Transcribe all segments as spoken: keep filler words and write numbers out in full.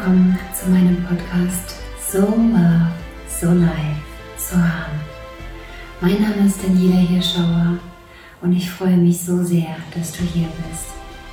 willkommen zu meinem Podcast So Love, So Life, So Harm. Mein Name ist Daniela Hirschauer und ich freue mich so sehr, dass du hier bist.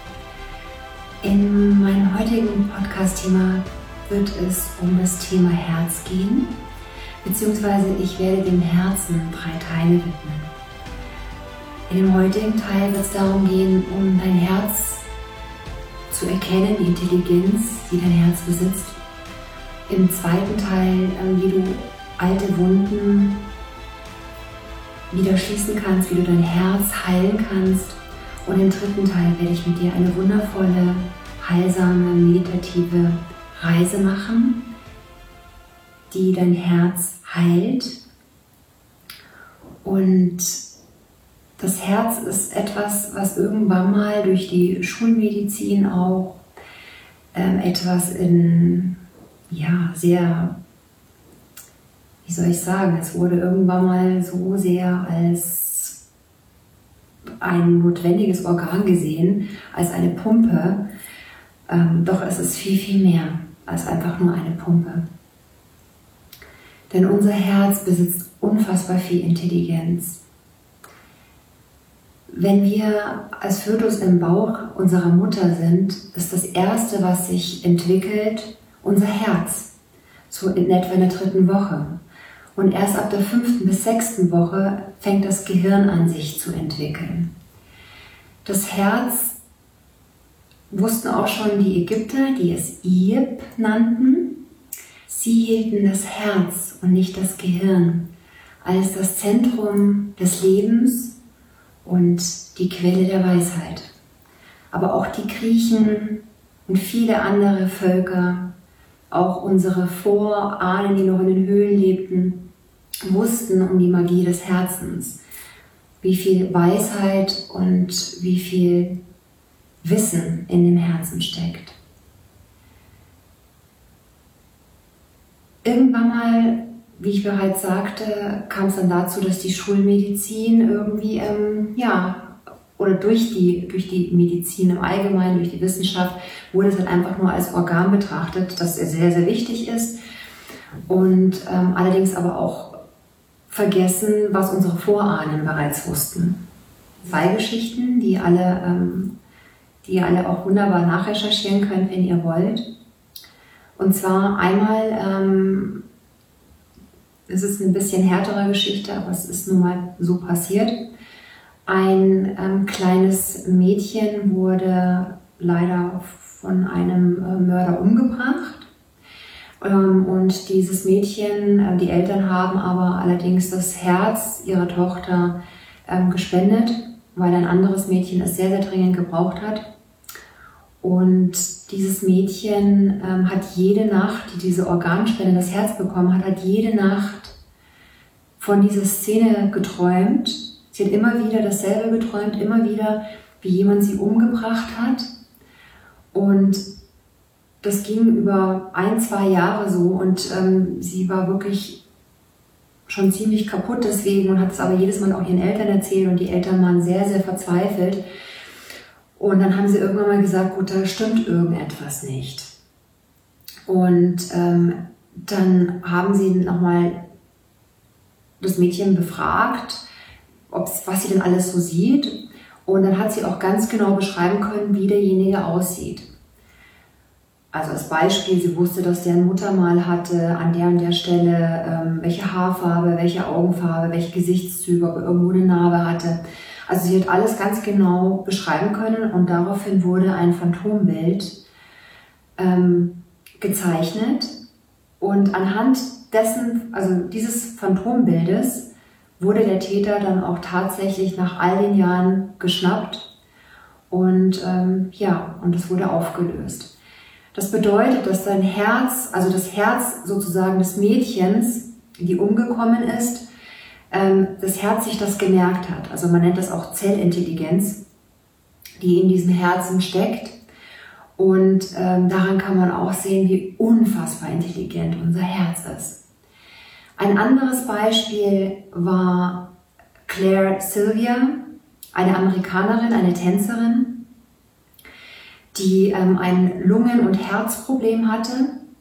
In meinem heutigen Podcast-Thema wird es um das Thema Herz gehen, beziehungsweise ich werde dem Herzen drei Teile widmen. In dem heutigen Teil wird es darum gehen, um dein Herz zu erkennen, die Intelligenz, die dein Herz besitzt. Im zweiten Teil, wie du alte Wunden wieder schließen kannst, wie du dein Herz heilen kannst. Und im dritten Teil werde ich mit dir eine wundervolle, heilsame, meditative Reise machen, die dein Herz heilt. Und das Herz ist etwas, was irgendwann mal durch die Schulmedizin auch ähm, etwas in, ja, sehr, wie soll ich sagen, es wurde irgendwann mal so sehr als ein notwendiges Organ gesehen, als eine Pumpe. Ähm, doch es ist viel, viel mehr als einfach nur eine Pumpe. Denn unser Herz besitzt unfassbar viel Intelligenz. Wenn wir als Fötus im Bauch unserer Mutter sind, ist das Erste, was sich entwickelt, unser Herz. So in etwa in der dritten Woche. Und erst ab der fünften bis sechsten Woche fängt das Gehirn an, sich zu entwickeln. Das Herz wussten auch schon die Ägypter, die es Iyib nannten. Sie hielten das Herz und nicht das Gehirn als das Zentrum des Lebens und die Quelle der Weisheit. Aber auch die Griechen und viele andere Völker, auch unsere Vorahnen, die noch in den Höhlen lebten, wussten um die Magie des Herzens, wie viel Weisheit und wie viel Wissen in dem Herzen steckt. Irgendwann mal, wie ich bereits sagte, kam es dann dazu, dass die Schulmedizin irgendwie, ähm, ja, oder durch die, durch die Medizin im Allgemeinen, durch die Wissenschaft, wurde es halt einfach nur als Organ betrachtet, das sehr, sehr wichtig ist. Und ähm, allerdings aber auch vergessen, was unsere Vorahnen bereits wussten. Zwei Geschichten, die alle, ähm, die ihr alle auch wunderbar nachrecherchieren könnt, wenn ihr wollt. Und zwar einmal, ähm, es ist eine bisschen härtere Geschichte, aber es ist nun mal so passiert. Ein ähm, kleines Mädchen wurde leider von einem äh, Mörder umgebracht. Ähm, und dieses Mädchen, äh, die Eltern haben aber allerdings das Herz ihrer Tochter ähm, gespendet, weil ein anderes Mädchen es sehr, sehr dringend gebraucht hat. Und dieses Mädchen ähm, hat jede Nacht, die diese Organspende das Herz bekommen hat, hat jede Nacht von dieser Szene geträumt. Sie hat immer wieder dasselbe geträumt, immer wieder, wie jemand sie umgebracht hat. Und das ging über ein, zwei Jahre so und ähm, sie war wirklich schon ziemlich kaputt deswegen und hat es aber jedes Mal auch ihren Eltern erzählt und die Eltern waren sehr, sehr verzweifelt. Und dann haben sie irgendwann mal gesagt, gut, da stimmt irgendetwas nicht. Und ähm, dann haben sie nochmal das Mädchen befragt, ob's, was sie denn alles so sieht. Und dann hat sie auch ganz genau beschreiben können, wie derjenige aussieht. Also als Beispiel, sie wusste, dass der ein Muttermal hatte, an der und der Stelle, ähm, welche Haarfarbe, welche Augenfarbe, welche Gesichtszüge, ob er irgendwo eine Narbe hatte. Also sie hat alles ganz genau beschreiben können und daraufhin wurde ein Phantombild ähm, gezeichnet und anhand dessen, also dieses Phantombildes, wurde der Täter dann auch tatsächlich nach all den Jahren geschnappt und ähm, ja, und es wurde aufgelöst. Das bedeutet, dass dein Herz, also das Herz sozusagen des Mädchens, die umgekommen ist, das Herz sich das gemerkt hat. Also man nennt das auch Zellintelligenz, die in diesem Herzen steckt. Und ähm, daran kann man auch sehen, wie unfassbar intelligent unser Herz ist. Ein anderes Beispiel war Claire Sylvia, eine Amerikanerin, eine Tänzerin, die ähm, ein Lungen- und Herzproblem hatte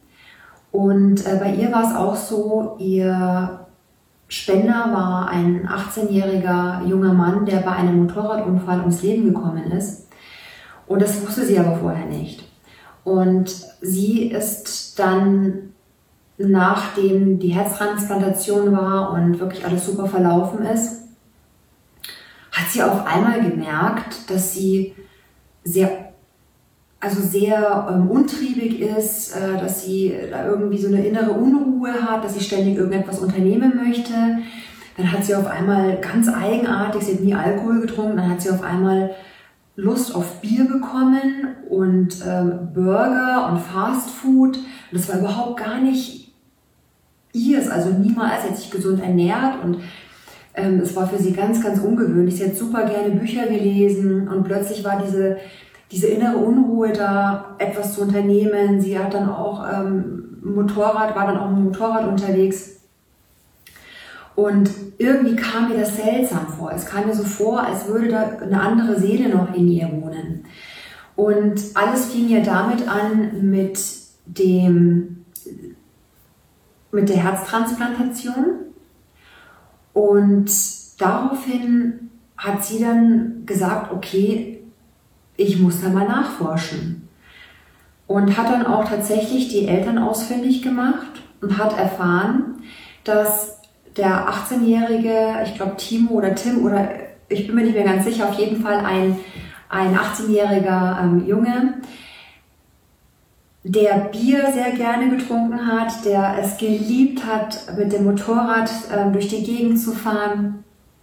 Und äh, bei ihr war es auch so, ihr Spender war ein achtzehnjähriger junger Mann, der bei einem Motorradunfall ums Leben gekommen ist. Und das wusste sie aber vorher nicht. Und sie ist dann, nachdem die Herztransplantation war und wirklich alles super verlaufen ist, hat sie auf einmal gemerkt, dass sie sehr also sehr ähm, untriebig ist, äh, dass sie da irgendwie so eine innere Unruhe hat, dass sie ständig irgendetwas unternehmen möchte. Dann hat sie auf einmal ganz eigenartig, sie hat nie Alkohol getrunken, dann hat sie auf einmal Lust auf Bier bekommen und ähm, Burger und Fastfood. Und das war überhaupt gar nicht ihrs, also niemals. Sie hat sich gesund ernährt und ähm, es war für sie ganz, ganz ungewöhnlich. Sie hat super gerne Bücher gelesen und plötzlich war diese diese innere Unruhe da, etwas zu unternehmen. Sie hat dann auch ähm, Motorrad, war dann auch mit dem Motorrad unterwegs. Und irgendwie kam mir das seltsam vor. Es kam mir so vor, als würde da eine andere Seele noch in ihr wohnen. Und alles fing ja damit an mit dem, mit der Herztransplantation. Und daraufhin hat sie dann gesagt, okay, ich muss da mal nachforschen. Und hat dann auch tatsächlich die Eltern ausfindig gemacht und hat erfahren, dass der achtzehnjährige, ich glaube Timo oder Tim oder ich bin mir nicht mehr ganz sicher, auf jeden Fall ein, ein achtzehnjähriger ähm, Junge, der Bier sehr gerne getrunken hat, der es geliebt hat, mit dem Motorrad ähm, durch die Gegend zu fahren,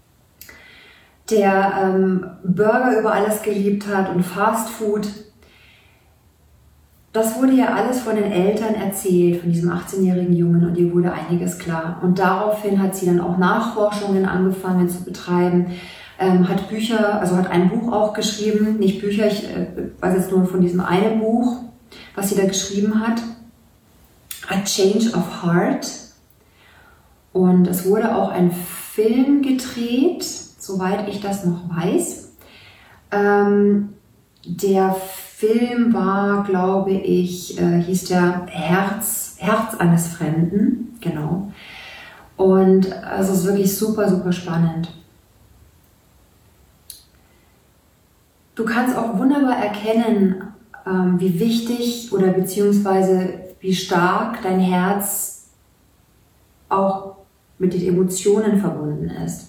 der ähm, Burger über alles geliebt hat und Fastfood. Das wurde ja alles von den Eltern erzählt, von diesem achtzehnjährigen Jungen, und ihr wurde einiges klar. Und daraufhin hat sie dann auch Nachforschungen angefangen zu betreiben, ähm, hat Bücher, also hat ein Buch auch geschrieben, nicht Bücher, ich äh, weiß jetzt nur von diesem einen Buch, was sie da geschrieben hat, A Change of Heart. Und es wurde auch ein Film gedreht, soweit ich das noch weiß. Ähm, der Film war, glaube ich, äh, hieß der Herz, Herz eines Fremden, genau. Und also es ist wirklich super, super spannend. Du kannst auch wunderbar erkennen, ähm, wie wichtig oder beziehungsweise wie stark dein Herz auch mit den Emotionen verbunden ist.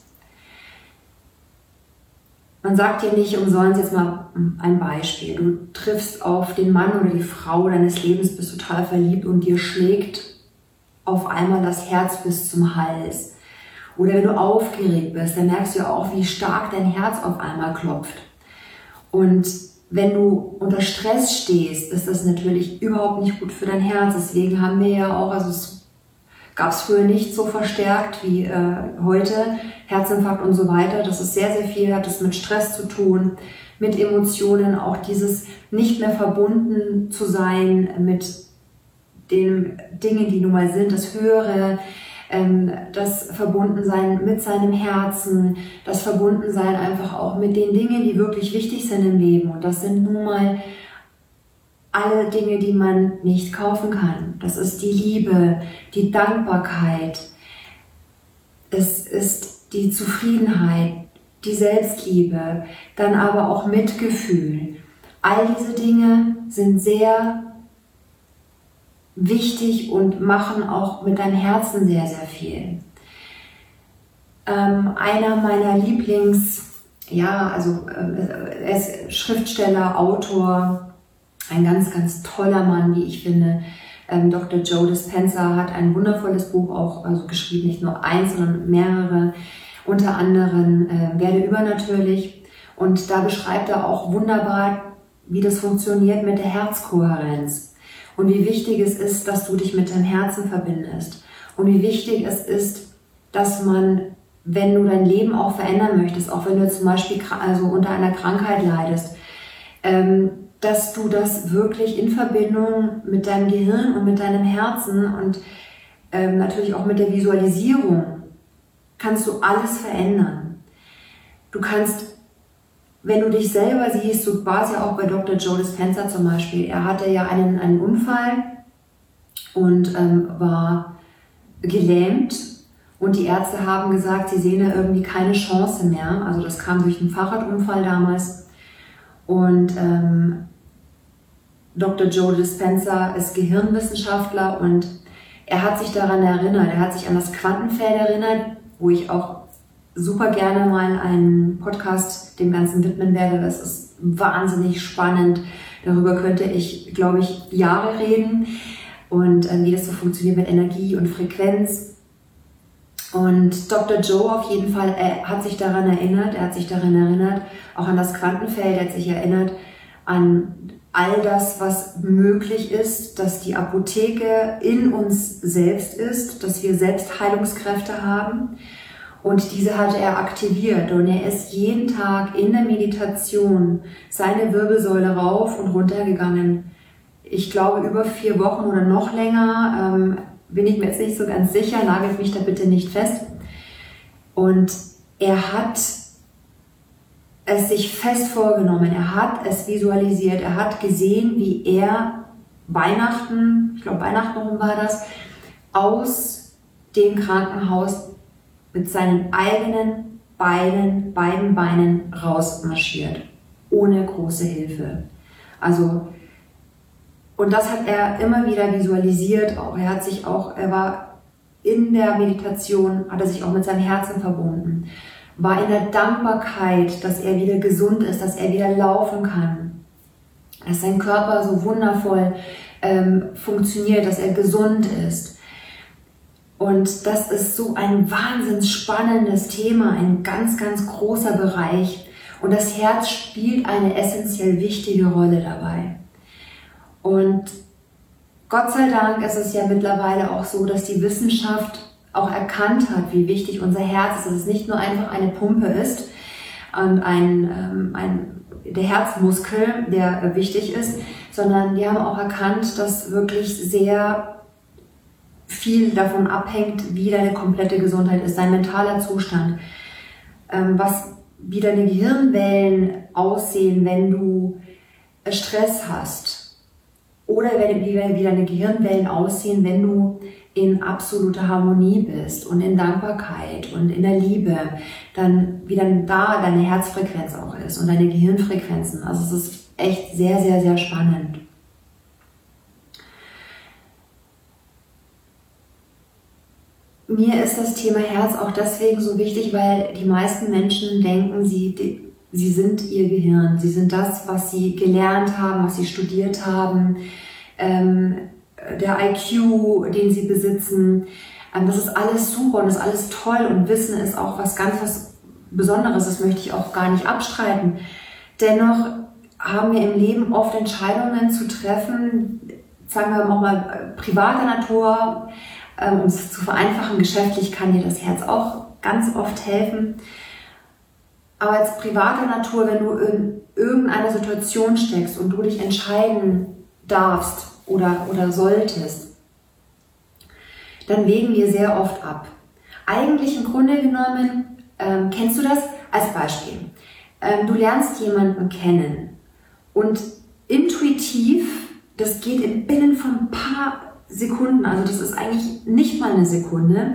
Man sagt ja nicht umsonst, jetzt mal ein Beispiel, du triffst auf den Mann oder die Frau deines Lebens, bist total verliebt und dir schlägt auf einmal das Herz bis zum Hals. Oder wenn du aufgeregt bist, dann merkst du ja auch, wie stark dein Herz auf einmal klopft. Und wenn du unter Stress stehst, ist das natürlich überhaupt nicht gut für dein Herz. Deswegen haben wir ja auch, also es gab es früher nicht so verstärkt wie äh, heute, Herzinfarkt und so weiter. Das ist sehr, sehr viel, hat es mit Stress zu tun, mit Emotionen, auch dieses nicht mehr verbunden zu sein mit den Dingen, die nun mal sind, das Höhere, ähm, das Verbundensein mit seinem Herzen, das Verbundensein einfach auch mit den Dingen, die wirklich wichtig sind im Leben. Und das sind nun mal alle Dinge, die man nicht kaufen kann. Das ist die Liebe, die Dankbarkeit, es ist die Zufriedenheit, die Selbstliebe, dann aber auch Mitgefühl. All diese Dinge sind sehr wichtig und machen auch mit deinem Herzen sehr, sehr viel. Ähm, einer meiner Lieblings, ja, also äh, er ist Schriftsteller, Autor, ein ganz, ganz toller Mann, wie ich finde. Ähm, Doktor Joe Dispenza hat ein wundervolles Buch auch also geschrieben, nicht nur eins, sondern mehrere, unter anderem äh, Werde übernatürlich. Und da beschreibt er auch wunderbar, wie das funktioniert mit der Herzkohärenz und wie wichtig es ist, dass du dich mit deinem Herzen verbindest und wie wichtig es ist, dass man, wenn du dein Leben auch verändern möchtest, auch wenn du zum Beispiel also unter einer Krankheit leidest, ähm, dass du das wirklich in Verbindung mit deinem Gehirn und mit deinem Herzen und ähm, natürlich auch mit der Visualisierung kannst du alles verändern. Du kannst, wenn du dich selber siehst, du warst ja auch bei Doktor Joe Dispenza zum Beispiel, er hatte ja einen, einen Unfall und ähm, war gelähmt. Und die Ärzte haben gesagt, sie sehen da irgendwie keine Chance mehr. Also das kam durch einen Fahrradunfall damals. Und ähm, Doktor Joe Dispenza ist Gehirnwissenschaftler und er hat sich daran erinnert, er hat sich an das Quantenfeld erinnert, wo ich auch super gerne mal einen Podcast dem Ganzen widmen werde. Das ist wahnsinnig spannend. Darüber könnte ich, glaube ich, Jahre reden und äh, wie das so funktioniert mit Energie und Frequenz. Und Doktor Joe auf jeden Fall, er hat sich daran erinnert, er hat sich daran erinnert, auch an das Quantenfeld, er hat sich erinnert an all das, was möglich ist, dass die Apotheke in uns selbst ist, dass wir selbst Heilungskräfte haben. Und diese hatte er aktiviert und er ist jeden Tag in der Meditation seine Wirbelsäule rauf und runter gegangen. Ich glaube über vier Wochen oder noch länger, ähm, bin ich mir jetzt nicht so ganz sicher, nagelt mich da bitte nicht fest. Und er hat es sich fest vorgenommen, er hat es visualisiert, er hat gesehen, wie er Weihnachten, ich glaube Weihnachten rum war das, aus dem Krankenhaus mit seinen eigenen Beinen, beiden Beinen rausmarschiert, ohne große Hilfe. Also Und das hat er immer wieder visualisiert. Auch er hat sich auch, er war in der Meditation, hat er sich auch mit seinem Herzen verbunden, war in der Dankbarkeit, dass er wieder gesund ist, dass er wieder laufen kann, dass sein Körper so wundervoll ähm, funktioniert, dass er gesund ist. Und das ist so ein wahnsinnig spannendes Thema, ein ganz, ganz großer Bereich. Und das Herz spielt eine essentiell wichtige Rolle dabei. Und Gott sei Dank ist es ja mittlerweile auch so, dass die Wissenschaft auch erkannt hat, wie wichtig unser Herz ist, dass es nicht nur einfach eine Pumpe ist und ein, ähm, ein, der Herzmuskel, der wichtig ist, sondern die haben auch erkannt, dass wirklich sehr viel davon abhängt, wie deine komplette Gesundheit ist, dein mentaler Zustand, ähm, was, wie deine Gehirnwellen aussehen, wenn du Stress hast. Oder wie deine Gehirnwellen aussehen, wenn du in absoluter Harmonie bist und in Dankbarkeit und in der Liebe, dann wie dann da deine Herzfrequenz auch ist und deine Gehirnfrequenzen. Also es ist echt sehr, sehr, sehr spannend. Mir ist das Thema Herz auch deswegen so wichtig, weil die meisten Menschen denken, sie, sie sind ihr Gehirn. Sie sind das, was sie gelernt haben, was sie studiert haben, ähm, der I Q, den sie besitzen. Ähm, das ist alles super und das ist alles toll und Wissen ist auch was ganz was Besonderes. Das möchte ich auch gar nicht abstreiten. Dennoch haben wir im Leben oft Entscheidungen zu treffen, sagen wir mal privater Natur, um es zu vereinfachen. Geschäftlich kann dir das Herz auch ganz oft helfen. Aber als privater Natur, wenn du in irgendeiner Situation steckst und du dich entscheiden darfst oder, oder solltest, dann wägen wir sehr oft ab. Eigentlich im Grunde genommen, ähm, kennst du das? Als Beispiel. Ähm, du lernst jemanden kennen und intuitiv, das geht in binnen von ein paar Sekunden, also das ist eigentlich nicht mal eine Sekunde,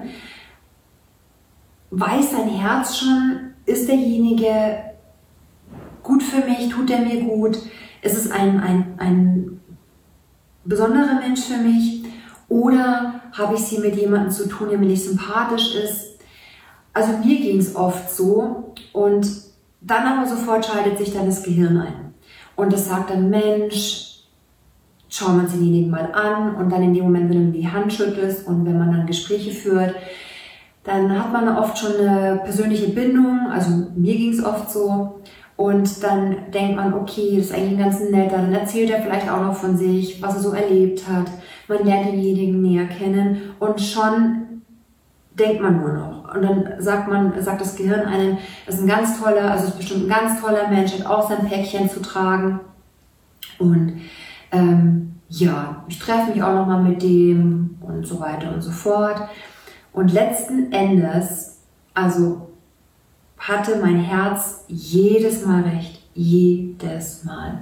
weiß dein Herz schon, ist derjenige gut für mich, tut er mir gut, ist es ein, ein, ein besonderer Mensch für mich oder habe ich es hier mit jemandem zu tun, der mir nicht sympathisch ist. Also mir ging es oft so und dann aber sofort schaltet sich dann das Gehirn ein und es sagt dann, Mensch, schauen wir uns denjenigen mal an und dann in dem Moment, wenn du die Hand schüttelst und wenn man dann Gespräche führt, dann hat man oft schon eine persönliche Bindung, also mir ging es oft so und dann denkt man, okay, das ist eigentlich ein ganz netter, dann erzählt er vielleicht auch noch von sich, was er so erlebt hat, man lernt denjenigen näher kennen und schon denkt man nur noch und dann sagt man, sagt das Gehirn einen, das ist ein ganz toller, also ist bestimmt ein ganz toller Mensch, hat auch sein Päckchen zu tragen und Ähm, ja, ich treffe mich auch nochmal mit dem und so weiter und so fort. Und letzten Endes, also hatte mein Herz jedes Mal recht, jedes Mal.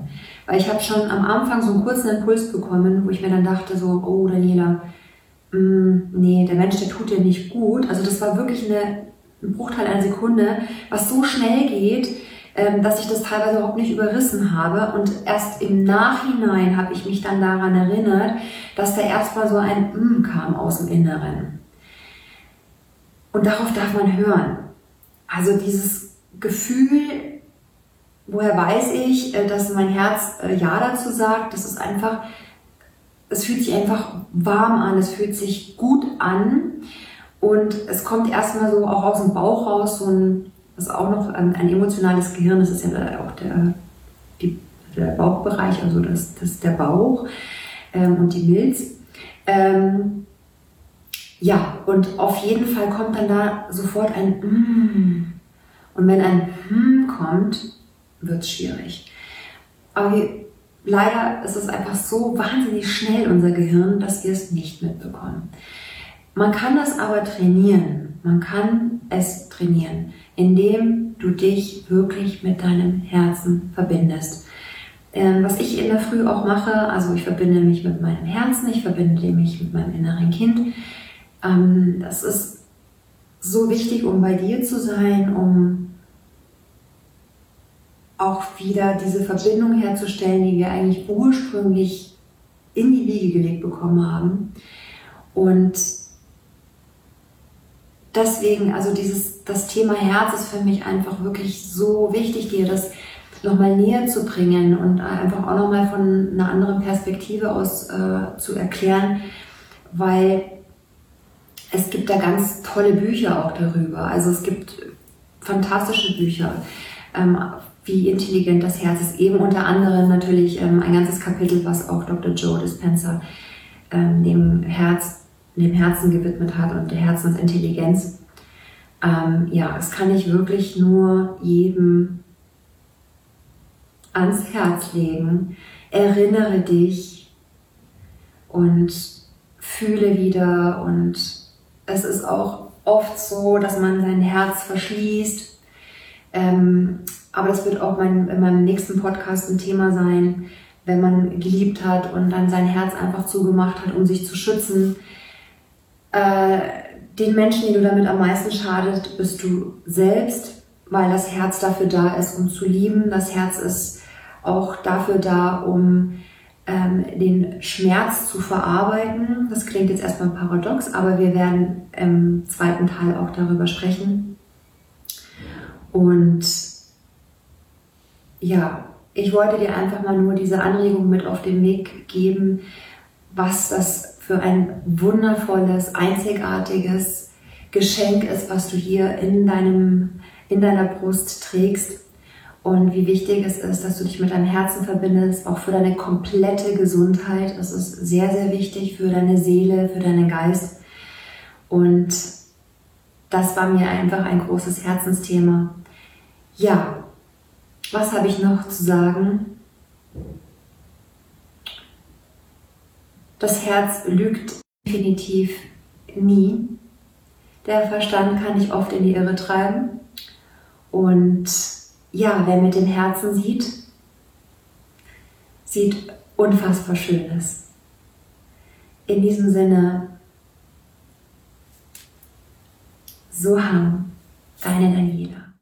Weil ich habe schon am Anfang so einen kurzen Impuls bekommen, wo ich mir dann dachte so, oh Daniela, mh, nee, der Mensch, der tut dir nicht gut. Also das war wirklich eine, ein Bruchteil einer Sekunde, was so schnell geht, ähm, dass ich das teilweise überhaupt nicht überrissen habe. Und erst im Nachhinein habe ich mich dann daran erinnert, dass da erstmal so ein mm kam aus dem Inneren. Und darauf darf man hören. Also dieses Gefühl, woher weiß ich, dass mein Herz Ja dazu sagt, das ist einfach, es fühlt sich einfach warm an, es fühlt sich gut an und es kommt erstmal so auch aus dem Bauch raus, so ein, das ist auch noch ein, ein emotionales Gehirn, das ist ja auch der, die, der Bauchbereich, also das, das der Bauch ähm, und die Milz. Ähm, ja, und auf jeden Fall kommt dann da sofort ein Mm. Und wenn ein Hm kommt, wird es schwierig. Aber wir, leider ist es einfach so wahnsinnig schnell, unser Gehirn, dass wir es nicht mitbekommen. Man kann das aber trainieren. Man kann es trainieren, indem du dich wirklich mit deinem Herzen verbindest. Ähm, was ich in der Früh auch mache, also ich verbinde mich mit meinem Herzen, ich verbinde mich mit meinem inneren Kind. Ähm, das ist so wichtig, um bei dir zu sein, um auch wieder diese Verbindung herzustellen, die wir eigentlich ursprünglich in die Wiege gelegt bekommen haben. Und deswegen, also dieses, das Thema Herz ist für mich einfach wirklich so wichtig, dir das nochmal näher zu bringen und einfach auch nochmal von einer anderen Perspektive aus äh, zu erklären, weil es gibt da ganz tolle Bücher auch darüber. Also es gibt fantastische Bücher, ähm, wie intelligent das Herz ist. Eben unter anderem natürlich ähm, ein ganzes Kapitel, was auch Doktor Joe Dispenza ähm, dem, Herz, dem Herzen gewidmet hat und der Herzensintelligenz. Ähm, ja, das kann ich wirklich nur jedem ans Herz legen. Erinnere dich und fühle wieder. Und es ist auch oft so, dass man sein Herz verschließt. Ähm, aber das wird auch mein, in meinem nächsten Podcast ein Thema sein, wenn man geliebt hat und dann sein Herz einfach zugemacht hat, um sich zu schützen. Äh, den Menschen, den du damit am meisten schadet, bist du selbst, weil das Herz dafür da ist, um zu lieben. Das Herz ist auch dafür da, um ähm, den Schmerz zu verarbeiten. Das klingt jetzt erstmal paradox, aber wir werden im zweiten Teil auch darüber sprechen. Und ja, ich wollte dir einfach mal nur diese Anregung mit auf den Weg geben, was das für ein wundervolles, einzigartiges Geschenk ist, was du hier in deinem, in deiner Brust trägst und wie wichtig es ist, dass du dich mit deinem Herzen verbindest, auch für deine komplette Gesundheit. Das ist sehr, sehr wichtig für deine Seele, für deinen Geist. Und das war mir einfach ein großes Herzensthema. Ja, was habe ich noch zu sagen? Das Herz lügt definitiv nie. Der Verstand kann dich oft in die Irre treiben. Und ja, wer mit dem Herzen sieht, sieht unfassbar Schönes. In diesem Sinne, so Hang, deine Daniela.